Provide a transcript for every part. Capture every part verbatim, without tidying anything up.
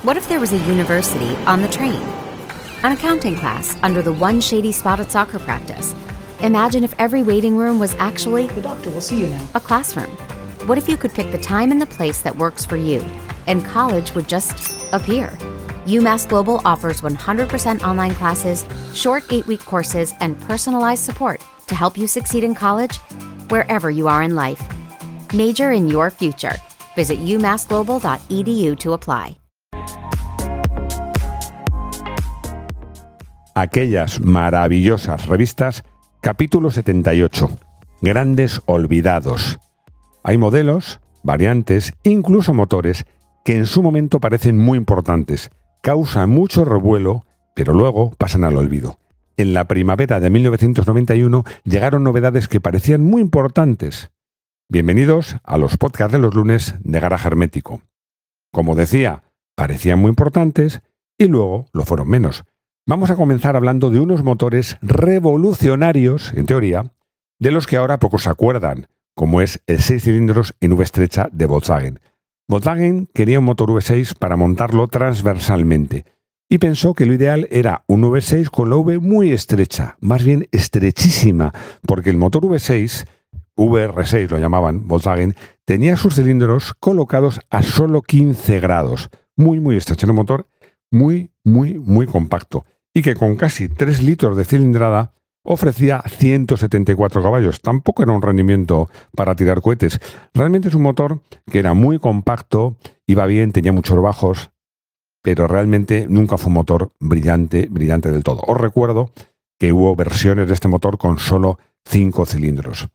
What if there was a university on the train? An accounting class under the one shady spot at soccer practice? Imagine if every waiting room was actually The doctor will see you now. a classroom. What if you could pick the time and the place that works for you, and college would just appear? UMass Global offers one hundred percent online classes, short eight-week courses, and personalized support to help you succeed in college wherever you are in life. Major in your future. Visit u mass global dot e d u to apply. Aquellas maravillosas revistas, capítulo setenta y ocho. Grandes olvidados. Hay modelos, variantes, incluso motores, que en su momento parecen muy importantes, causan mucho revuelo, pero luego pasan al olvido. En la primavera de mil novecientos noventa y uno llegaron novedades que parecían muy importantes. Bienvenidos a los podcasts de los lunes de Garaje Hermético. Como decía, parecían muy importantes y luego lo fueron menos. Vamos a comenzar hablando de unos motores revolucionarios, en teoría, de los que ahora pocos se acuerdan, como es el seis cilindros en V estrecha de Volkswagen. Volkswagen quería un motor V seis para montarlo transversalmente y pensó que lo ideal era un V seis con la V muy estrecha, más bien estrechísima, porque el motor V seis, V R seis lo llamaban Volkswagen, tenía sus cilindros colocados a solo quince grados, muy muy estrecho, un motor muy muy muy compacto y que con casi tres litros de cilindrada ofrecía ciento setenta y cuatro caballos. Tampoco era un rendimiento para tirar cohetes. Realmente es un motor que era muy compacto, iba bien, tenía muchos bajos, pero realmente nunca fue un motor brillante, brillante del todo. Os recuerdo que hubo versiones de este motor con solo cinco cilindros.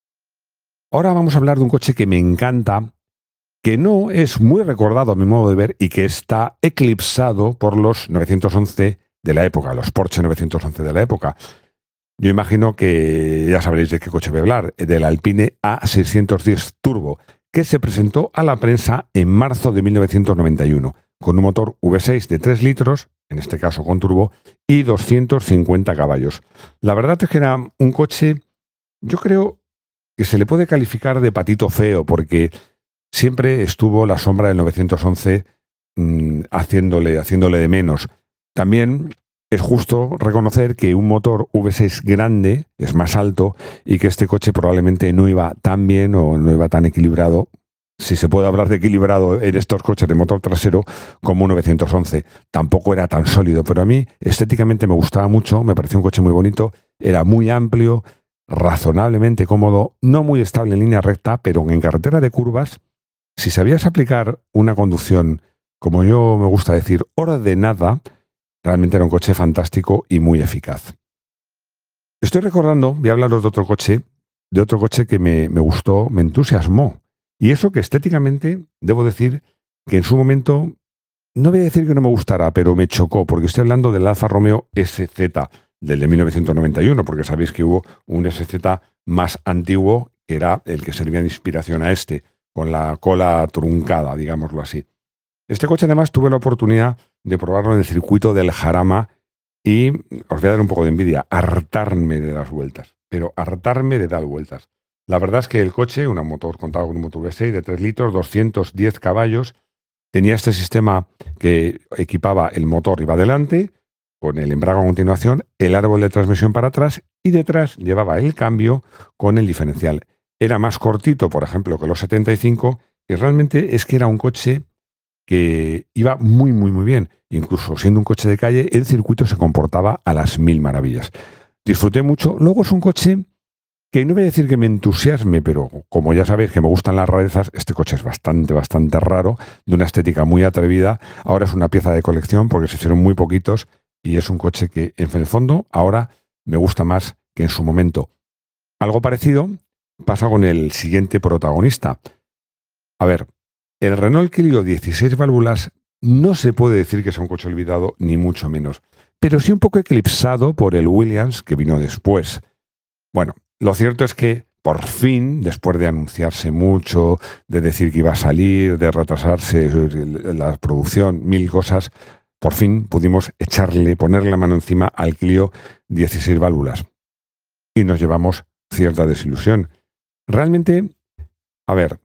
Ahora vamos a hablar de un coche que me encanta, que no es muy recordado a mi modo de ver y que está eclipsado por los novecientos once de la época, los Porsche novecientos once de la época. Yo imagino que ya sabréis de qué coche voy a hablar, del Alpine A seiscientos diez Turbo, que se presentó a la prensa en marzo de mil novecientos noventa y uno, con un motor V seis de tres litros, en este caso con turbo, y doscientos cincuenta caballos. La verdad es que era un coche, yo creo que se le puede calificar de patito feo, porque siempre estuvo la sombra del novecientos once mmm, haciéndole, haciéndole de menos. También es justo reconocer que un motor V seis grande es más alto y que este coche probablemente no iba tan bien o no iba tan equilibrado, si se puede hablar de equilibrado en estos coches de motor trasero, como un novecientos once. Tampoco era tan sólido, pero a mí estéticamente me gustaba mucho, me pareció un coche muy bonito, era muy amplio, razonablemente cómodo, no muy estable en línea recta, pero en carretera de curvas, si sabías aplicar una conducción, como yo me gusta decir, ordenada, realmente era un coche fantástico y muy eficaz. Estoy recordando, voy a hablaros de otro coche, de otro coche que me, me gustó, me entusiasmó. Y eso que estéticamente, debo decir que en su momento, no voy a decir que no me gustara, pero me chocó, porque estoy hablando del Alfa Romeo S Z, del de mil novecientos noventa y uno, porque sabéis que hubo un S Z más antiguo, que era el que servía de inspiración a este, con la cola truncada, digámoslo así. Este coche además tuve la oportunidad de probarlo en el circuito del Jarama y os voy a dar un poco de envidia, hartarme de dar vueltas, pero hartarme de dar vueltas. La verdad es que el coche, un motor contaba con un motor V seis de tres litros, doscientos diez caballos, tenía este sistema que equipaba el motor iba adelante, con el embrague a continuación, el árbol de transmisión para atrás y detrás llevaba el cambio con el diferencial. Era más cortito, por ejemplo, que los setenta y cinco y realmente es que era un coche que iba muy, muy, muy bien. Incluso siendo un coche de calle, el circuito se comportaba a las mil maravillas. Disfruté mucho. Luego es un coche que no voy a decir que me entusiasme, pero como ya sabéis que me gustan las rarezas, este coche es bastante, bastante raro, de una estética muy atrevida. Ahora es una pieza de colección porque se hicieron muy poquitos y es un coche que, en el fondo, ahora me gusta más que en su momento. Algo parecido pasa con el siguiente protagonista. A ver, el Renault Clio dieciséis válvulas no se puede decir que sea un coche olvidado, ni mucho menos, pero sí un poco eclipsado por el Williams que vino después. Bueno, lo cierto es que por fin, después de anunciarse mucho, de decir que iba a salir, de retrasarse la producción, mil cosas, por fin pudimos echarle, ponerle la mano encima al Clio dieciséis válvulas. Y nos llevamos cierta desilusión. Realmente, a ver,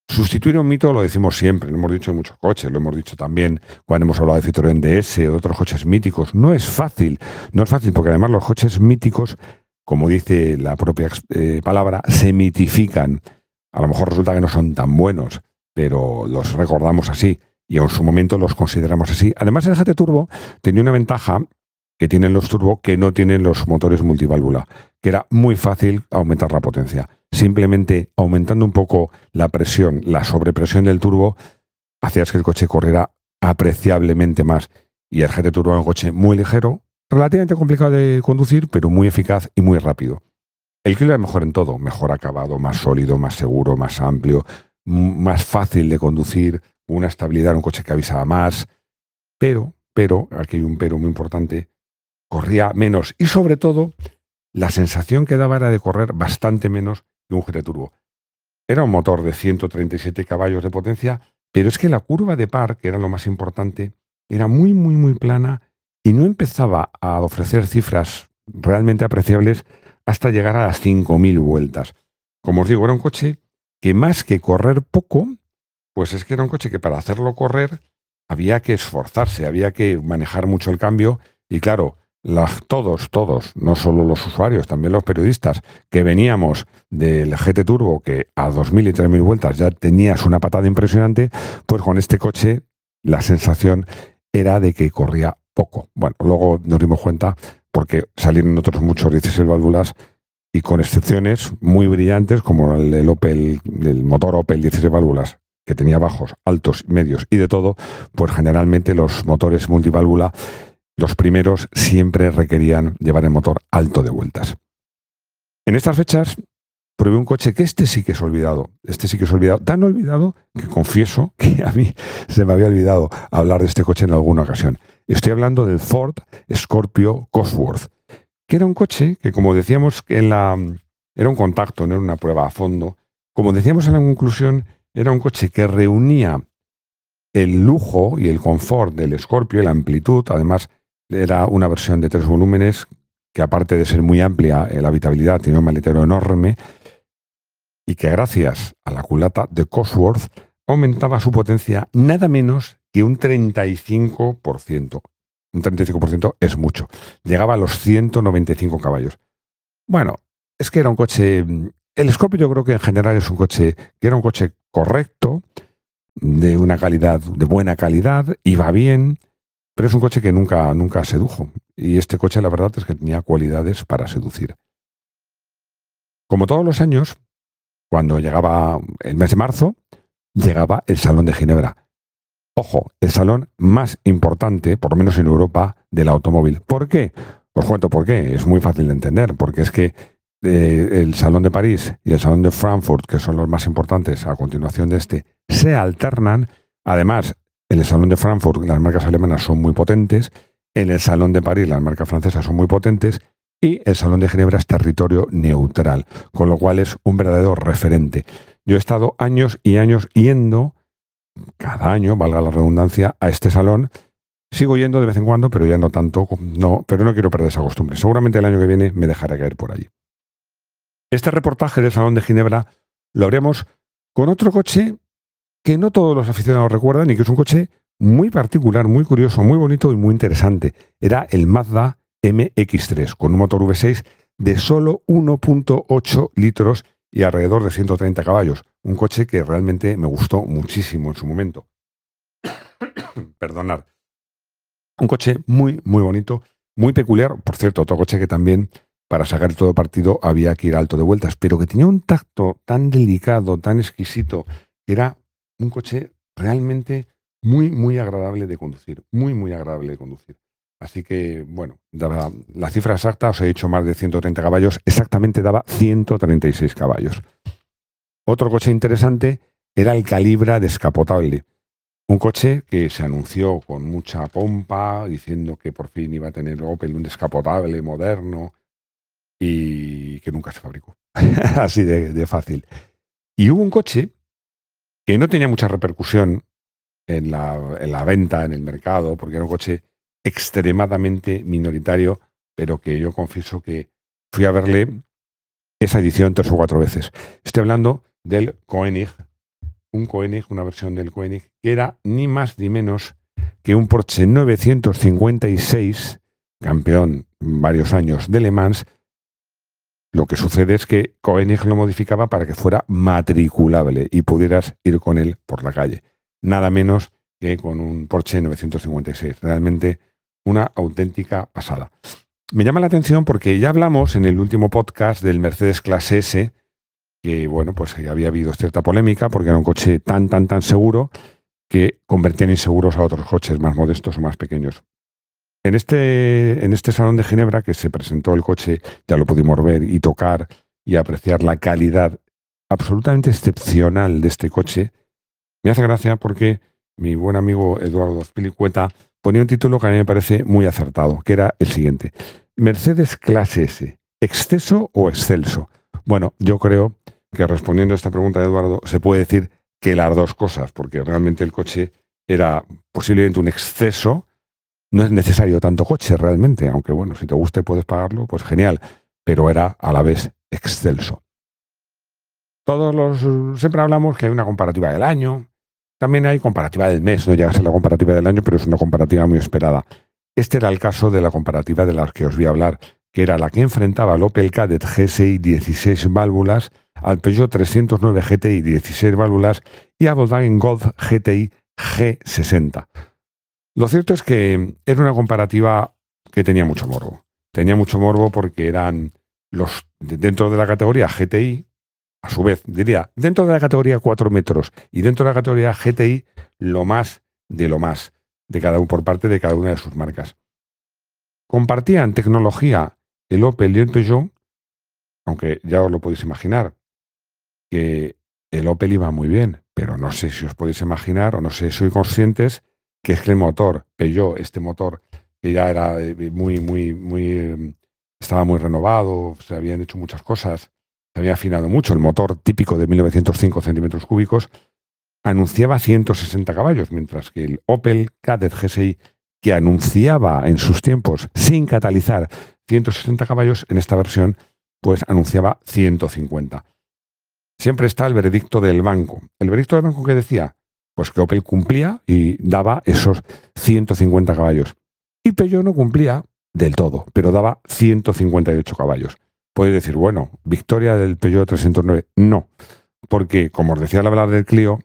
Sustituir un mito lo decimos siempre, lo hemos dicho en muchos coches, lo hemos dicho también cuando hemos hablado de Citroën D S o de otros coches míticos. No es fácil, no es fácil porque además los coches míticos, como dice la propia eh, palabra, se mitifican. A lo mejor resulta que no son tan buenos, pero los recordamos así y en su momento los consideramos así. Además, el G T Turbo tenía una ventaja que tienen los turbo que no tienen los motores multiválvula, que era muy fácil aumentar la potencia. Simplemente aumentando un poco la presión, la sobrepresión del turbo, hacías que el coche corriera apreciablemente más. Y el G T Turbo era un coche muy ligero, relativamente complicado de conducir, pero muy eficaz y muy rápido. El Clio era mejor en todo, mejor acabado, más sólido, más seguro, más amplio, más fácil de conducir, una estabilidad, un coche que avisaba más. Pero, pero, aquí hay un pero muy importante, corría menos y sobre todo la sensación que daba era de correr bastante menos que un G T Turbo. Era un motor de ciento treinta y siete caballos de potencia, pero es que la curva de par, que era lo más importante, era muy, muy, muy plana y no empezaba a ofrecer cifras realmente apreciables hasta llegar a las cinco mil vueltas. Como os digo, era un coche que más que correr poco, pues es que era un coche que para hacerlo correr había que esforzarse, había que manejar mucho el cambio y claro, las, todos, todos, no solo los usuarios, también los periodistas, que veníamos del G T Turbo, que a dos mil y tres mil vueltas ya tenías una patada impresionante, pues con este coche la sensación era de que corría poco. Bueno, luego nos dimos cuenta porque salieron otros muchos dieciséis válvulas y con excepciones muy brillantes como el, el Opel, el motor Opel dieciséis válvulas, que tenía bajos, altos, medios y de todo, pues generalmente los motores multiválvula, los primeros siempre requerían llevar el motor alto de vueltas. En estas fechas probé un coche que este sí que es olvidado, este sí que es olvidado, tan olvidado que confieso que a mí se me había olvidado hablar de este coche en alguna ocasión. Estoy hablando del Ford Scorpio Cosworth, que era un coche que, como decíamos, en la, era un contacto, no era una prueba a fondo. Como decíamos en la conclusión, era un coche que reunía el lujo y el confort del Scorpio y la amplitud. Además, era una versión de tres volúmenes que, aparte de ser muy amplia, la habitabilidad tenía un maletero enorme y que, gracias a la culata de Cosworth, aumentaba su potencia nada menos que un treinta y cinco por ciento. Un treinta y cinco por ciento es mucho. Llegaba a los ciento noventa y cinco caballos. Bueno, es que era un coche... El Scorpio yo creo que en general es un coche que era un coche correcto, de una calidad, de buena calidad, iba bien, pero es un coche que nunca, nunca sedujo. Y este coche la verdad es que tenía cualidades para seducir. Como todos los años, cuando llegaba el mes de marzo, llegaba el Salón de Ginebra. Ojo, el salón más importante, por lo menos en Europa, del automóvil. ¿Por qué? Os cuento por qué. Es muy fácil de entender, porque es que eh, el Salón de París y el Salón de Frankfurt, que son los más importantes a continuación de este, se alternan. Además, en el Salón de Frankfurt las marcas alemanas son muy potentes, en el Salón de París las marcas francesas son muy potentes y el Salón de Ginebra es territorio neutral, con lo cual es un verdadero referente. Yo he estado años y años yendo cada año, valga la redundancia, a este salón. Sigo yendo de vez en cuando, pero ya no tanto, no, pero no quiero perder esa costumbre. Seguramente el año que viene me dejaré caer por allí. Este reportaje del Salón de Ginebra lo haremos con otro coche que no todos los aficionados recuerdan y que es un coche muy particular, muy curioso, muy bonito y muy interesante. Era el Mazda M X tres, con un motor V seis de solo uno punto ocho litros y alrededor de ciento treinta caballos. Un coche que realmente me gustó muchísimo en su momento. Perdonad. Un coche muy, muy bonito, muy peculiar. Por cierto, otro coche que también, para sacar todo partido, había que ir alto de vueltas, pero que tenía un tacto tan delicado, tan exquisito, que era un coche realmente muy, muy agradable de conducir. Muy, muy agradable de conducir. Así que, bueno, daba la cifra exacta, os he dicho más de ciento treinta caballos, exactamente daba ciento treinta y seis caballos. Otro coche interesante era el Calibra descapotable. Un coche que se anunció con mucha pompa, diciendo que por fin iba a tener Opel un descapotable moderno y que nunca se fabricó. Así de, de fácil. Y hubo un coche que no tenía mucha repercusión en la, en la venta, en el mercado, porque era un coche extremadamente minoritario, pero que yo confieso que fui a verle esa edición tres o cuatro veces. Estoy hablando del Koenig un Koenig, una versión del Koenig, que era ni más ni menos que un Porsche novecientos cincuenta y seis, campeón varios años de Le Mans. Lo que sucede es que Koenig lo modificaba para que fuera matriculable y pudieras ir con él por la calle. Nada menos que con un Porsche novecientos cincuenta y seis. Realmente una auténtica pasada. Me llama la atención porque ya hablamos en el último podcast del Mercedes Clase S, que bueno, pues había habido cierta polémica porque era un coche tan, tan, tan seguro que convertían inseguros a otros coches más modestos o más pequeños. En este, en este Salón de Ginebra que se presentó el coche, ya lo pudimos ver y tocar y apreciar la calidad absolutamente excepcional de este coche. Me hace gracia porque mi buen amigo Eduardo Azpilicueta ponía un título que a mí me parece muy acertado, que era el siguiente: Mercedes Clase S, ¿exceso o excelso? Bueno, yo creo que respondiendo a esta pregunta de Eduardo se puede decir que las dos cosas, porque realmente el coche era posiblemente un exceso. No es necesario tanto coche realmente, aunque bueno, si te gusta y puedes pagarlo, pues genial, pero era a la vez excelso. Todos los, siempre hablamos que hay una comparativa del año, también hay comparativa del mes, no llega a ser la comparativa del año, pero es una comparativa muy esperada. Este era el caso de la comparativa de la que os voy a hablar, que era la que enfrentaba al Opel Kadett G S I dieciséis válvulas, al Peugeot trescientos nueve G T I dieciséis válvulas y a Volkswagen Golf G T I G sesenta. Lo cierto es que era una comparativa que tenía mucho morbo. Tenía mucho morbo porque eran los dentro de la categoría G T I, a su vez, diría, dentro de la categoría cuatro metros y dentro de la categoría G T I, lo más de lo más, de cada uno, por parte de cada una de sus marcas. Compartían tecnología el Opel y el Peugeot, aunque ya os lo podéis imaginar, que el Opel iba muy bien, pero no sé si os podéis imaginar o no sé si sois conscientes que es que el motor Peugeot, este motor que ya era muy, muy, muy, estaba muy renovado, se habían hecho muchas cosas, se había afinado mucho, el motor típico de mil novecientos cinco centímetros cúbicos, anunciaba ciento sesenta caballos, mientras que el Opel Kadett G S I, que anunciaba en sus tiempos sin catalizar ciento sesenta caballos, en esta versión, pues anunciaba ciento cincuenta. Siempre está el veredicto del banco. ¿El veredicto del banco qué decía? Pues que Opel cumplía y daba esos ciento cincuenta caballos. Y Peugeot no cumplía del todo, pero daba ciento cincuenta y ocho caballos. Puedes decir, bueno, victoria del Peugeot trescientos nueve. No, porque, como os decía al hablar del Clio,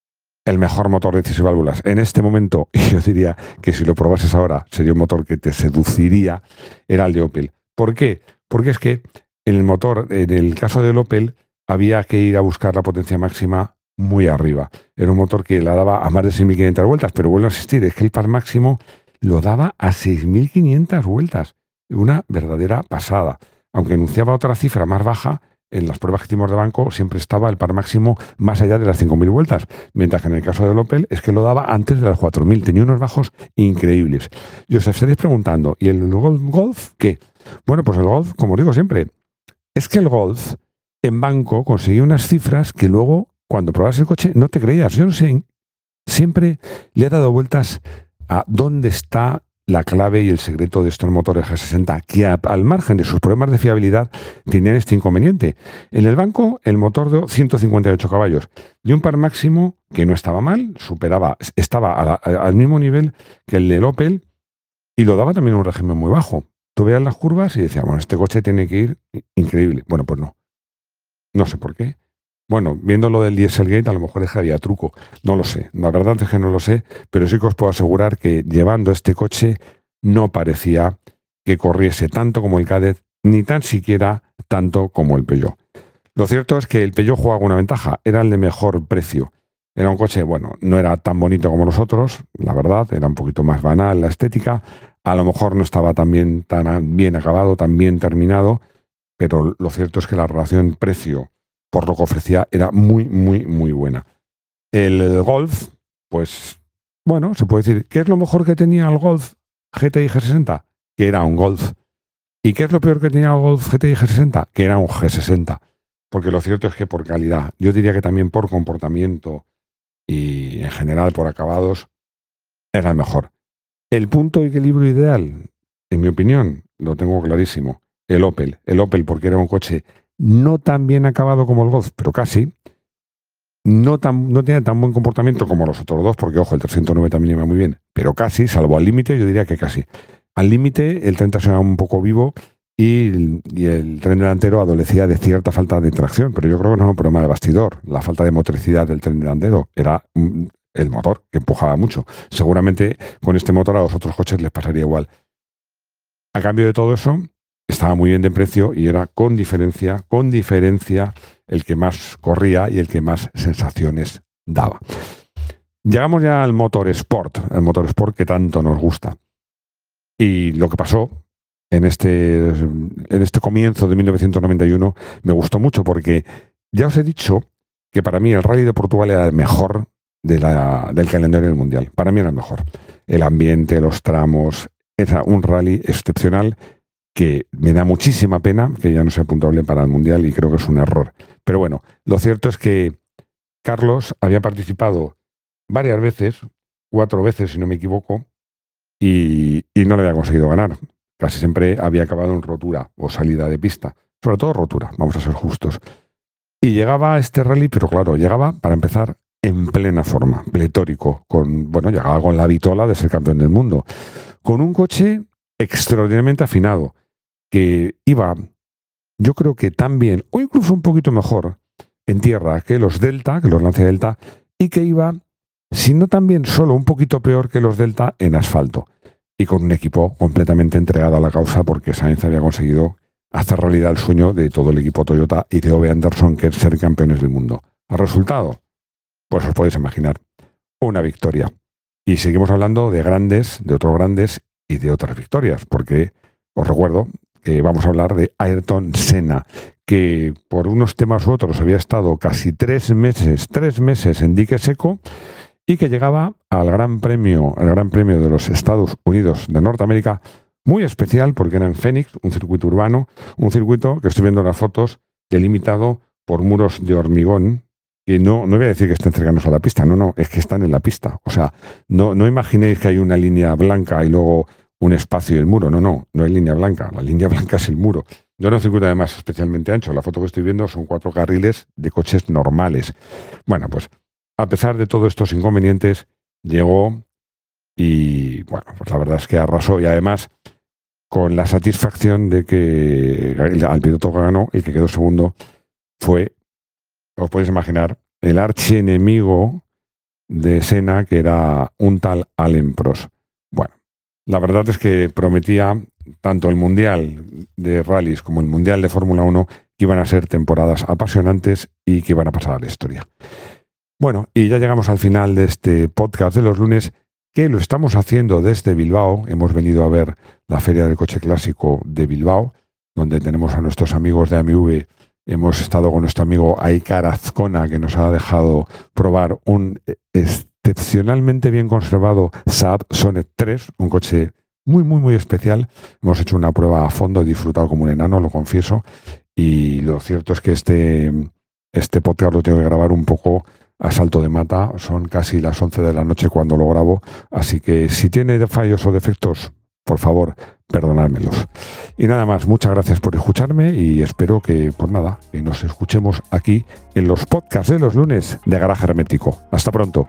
el mejor motor de dieciséis válvulas en este momento, y yo diría que si lo probases ahora sería un motor que te seduciría, era el de Opel. ¿Por qué? Porque es que en el motor, en el caso del Opel, había que ir a buscar la potencia máxima muy arriba. Era un motor que la daba a más de seis mil quinientas vueltas, pero vuelvo a insistir, es que el par máximo lo daba a seis mil quinientas vueltas. Una verdadera pasada. Aunque anunciaba otra cifra más baja, en las pruebas que hicimos de banco siempre estaba el par máximo más allá de las cinco mil vueltas, mientras que en el caso del Opel es que lo daba antes de las cuatro mil. Tenía unos bajos increíbles. Y os estaréis preguntando, ¿y el Golf qué? Bueno, pues el Golf, como digo siempre, es que el Golf en banco conseguía unas cifras que luego, cuando probabas el coche, no te creías. Yo no sé, siempre le he dado vueltas a dónde está la clave y el secreto de estos motores G sesenta, que a, al margen de sus problemas de fiabilidad tenían este inconveniente. En el banco, el motor de ciento cincuenta y ocho caballos y un par máximo que no estaba mal, superaba, estaba a la, a, al mismo nivel que el del Opel y lo daba también en un régimen muy bajo. Tú veías las curvas y decías, bueno, este coche tiene que ir increíble. Bueno, pues no. No sé por qué. Bueno, viendo lo del Dieselgate, a lo mejor es que había truco. No lo sé. La verdad es que no lo sé, pero sí que os puedo asegurar que llevando este coche no parecía que corriese tanto como el Kadett, ni tan siquiera tanto como el Peugeot. Lo cierto es que el Peugeot jugaba una ventaja. Era el de mejor precio. Era un coche, bueno, no era tan bonito como los otros, la verdad, era un poquito más banal la estética. A lo mejor no estaba tan bien, tan bien acabado, tan bien terminado, pero lo cierto es que la relación precio por lo que ofrecía era muy, muy, muy buena. El Golf, pues, bueno, se puede decir, ¿qué es lo mejor que tenía el Golf G T I G sesenta? Que era un Golf. ¿Y qué es lo peor que tenía el Golf G T I G sesenta? Que era un G sesenta. Porque lo cierto es que por calidad, yo diría que también por comportamiento y en general por acabados, era el mejor. El punto de equilibrio ideal, en mi opinión, lo tengo clarísimo. El Opel. El Opel porque era un coche no tan bien acabado como el Golf, pero casi. no, tan, no tiene tan buen comportamiento como los otros dos, porque ojo, el trescientos nueve también iba muy bien, pero casi, salvo al límite, yo diría que casi. Al límite el treinta se era un poco vivo y el, y el tren delantero adolecía de cierta falta de tracción, pero yo creo que no era un problema de bastidor. La falta de motricidad del tren delantero era mm, el motor, que empujaba mucho. Seguramente con este motor a los otros coches les pasaría igual. A cambio de todo eso, estaba muy bien de precio y era con diferencia, con diferencia, el que más corría y el que más sensaciones daba. Llegamos ya al motor Sport, el motor Sport que tanto nos gusta. Y lo que pasó en este, en este comienzo de mil novecientos noventa y uno me gustó mucho porque ya os he dicho que para mí el Rally de Portugal era el mejor de la, del calendario del Mundial. Para mí era el mejor. El ambiente, los tramos, era un rally excepcional que me da muchísima pena que ya no sea puntuable para el Mundial y creo que es un error. Pero bueno, lo cierto es que Carlos había participado varias veces, cuatro veces si no me equivoco, y, y no le había conseguido ganar. Casi siempre había acabado en rotura o salida de pista. Sobre todo rotura, vamos a ser justos. Y llegaba a este rally, pero claro, llegaba, para empezar, en plena forma, pletórico, con, bueno, llegaba con la vitola de ser campeón del mundo, con un coche extraordinariamente afinado, que iba, yo creo que tan bien, o incluso un poquito mejor, en tierra que los Delta, que los Lancia Delta, y que iba, si no tan bien, solo un poquito peor que los Delta en asfalto, y con un equipo completamente entregado a la causa, porque Sainz había conseguido hacer realidad el sueño de todo el equipo Toyota y de Ove Anderson, que es ser campeones del mundo. ¿El resultado? Pues os podéis imaginar, una victoria. Y seguimos hablando de grandes, de otros grandes y de otras victorias, porque os recuerdo que vamos a hablar de Ayrton Senna, que por unos temas u otros había estado casi tres meses, tres meses en dique seco y que llegaba al Gran Premio, al Gran Premio de los Estados Unidos de Norteamérica, muy especial porque era en Phoenix, un circuito urbano, un circuito que estoy viendo en las fotos delimitado por muros de hormigón. Y no, no voy a decir que estén cercanos a la pista, no, no, es que están en la pista. O sea, no, no imaginéis que hay una línea blanca y luego un espacio y el muro. No, no, no hay línea blanca. La línea blanca es el muro. No era un circuito además especialmente ancho. La foto que estoy viendo son cuatro carriles de coches normales. Bueno, pues a pesar de todos estos inconvenientes, llegó y, bueno, pues la verdad es que arrasó. Y además, con la satisfacción de que al piloto que ganó y que quedó segundo fue, os podéis imaginar, el archienemigo de Senna, que era un tal Alain Prost. Bueno, la verdad es que prometía tanto el Mundial de Rallys como el Mundial de Fórmula uno que iban a ser temporadas apasionantes y que iban a pasar a la historia. Bueno, y ya llegamos al final de este podcast de los lunes, que lo estamos haciendo desde Bilbao. Hemos venido a ver la Feria del Coche Clásico de Bilbao, donde tenemos a nuestros amigos de A M V. Hemos estado con nuestro amigo Aikar Azcona, que nos ha dejado probar un excepcionalmente bien conservado Saab Sonet tres, un coche muy, muy, muy especial. Hemos hecho una prueba a fondo, he disfrutado como un enano, lo confieso, y lo cierto es que este, este podcast lo tengo que grabar un poco a salto de mata. Son casi las once de la noche cuando lo grabo, así que si tiene fallos o defectos, por favor, perdonádmelos. Y nada más, muchas gracias por escucharme y espero que, pues nada, que nos escuchemos aquí en los podcasts de los lunes de Garaje Hermético. Hasta pronto.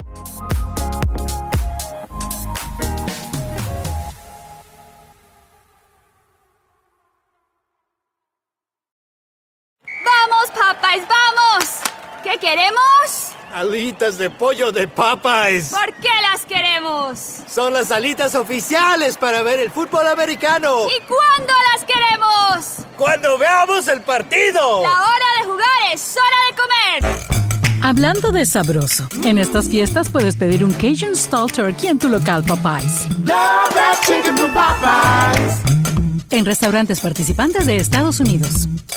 ¡Vamos, Popeyes, vamos! ¿Qué queremos? Alitas de pollo de Popeyes. ¿Por qué las queremos? Son las alitas oficiales para ver el fútbol americano. ¿Y cuándo las queremos? ¡Cuando veamos el partido! La hora de jugar es hora de comer. Hablando de sabroso, en estas fiestas puedes pedir un Cajun Stall Turkey en tu local Popeyes. Love that chicken from Popeyes. En restaurantes participantes de Estados Unidos.